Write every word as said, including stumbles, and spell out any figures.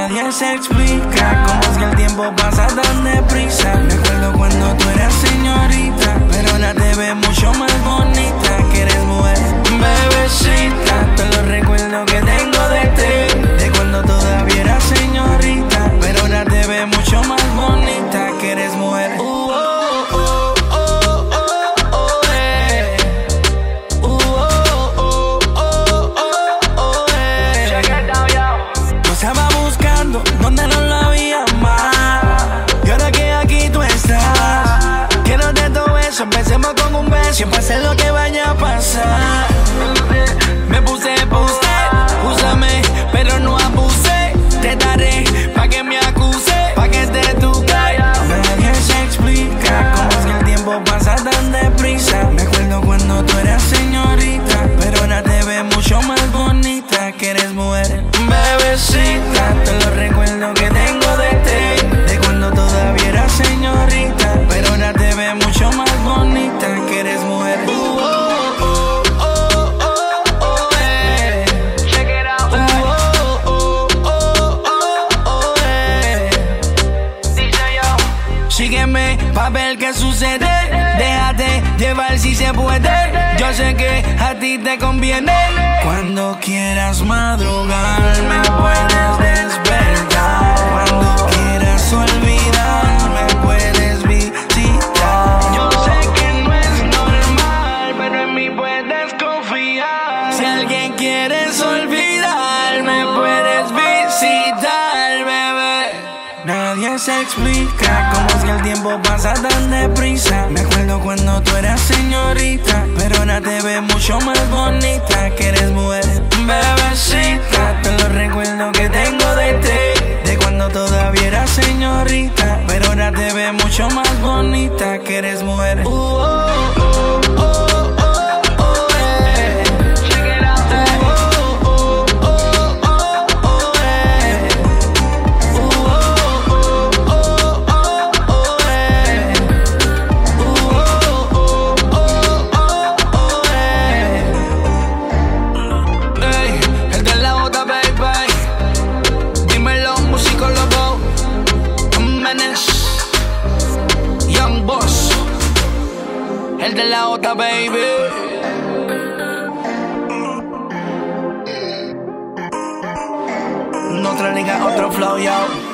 Nadie se explica cómo es que el tiempo pasa tan deprisa. Me acuerdo cuando tú eras señorita, pero ahora te ves mucho más bonita, que eres mujer, bebecita. Todos los recuerdos que tengo de ti, de cuando todavía eras señorita, pero ahora te ves mucho más bonita, que eres mujer. Uh, oh, oh, oh, oh, oh, eh. Uh, oh, oh, oh, oh, oh, eh. Check it down, yo. Yo estaba buscando donde no lo había más, y ahora que aquí tú estás, quiero de todo eso. Empecemos con un beso, pase lo que vaya a pasar. Me puse, puse, úsame, pero no abuse. Te daré pa' que me acuse, pa' que te tuque. Nadie se explica cómo es que el tiempo pasa tan deprisa. Me acuerdo cuando tú eras señorita, pero ahora te ves mucho más bonita, que eres mujer, bebecita. Todos los recuerdos que tengo de ti, de cuando todavía eras señorita, pero ahora te ves mucho más bonita, que eres mujer. Uh, oh, oh, oh, oh, oh, eh. Check it out, Uh, hey. oh, oh, oh, oh, oh, eh. D J, yo. Sígueme pa' ver qué sucede. Déjate llevar si se puede. Yo sé que a ti te conviene. Cuando quieras madrugar, me puedes despertar. Cuando quieras olvidar, me puedes visitar. Yo sé que no es normal, pero en mí puedes confiar. Si alguien quieres olvidar, me puedes visitar, bebé. Nadie se explica cómo es que el tiempo pasa tan deprisa. Me acuerdo cuando tú eras señorita, pero ahora te ves mucho más bonita, que eres mujer, bebecita. Todos los recuerdos que tengo de ti, de cuando todavía eras señorita, pero ahora te ves mucho más bonita, que eres mujer. Uh, oh, oh, oh, oh, oh, eh. Check it out, Uh, hey. oh, oh, oh, oh, oh, eh. Uh, oh, oh, oh, oh, oh, eh. Uh, oh, oh, oh, oh, oh, eh. Ey, el de la otra, baby. Dímelo, músico loco. Menes, Young Boss. El de la otra, baby. Otra liga, otro flow, yo.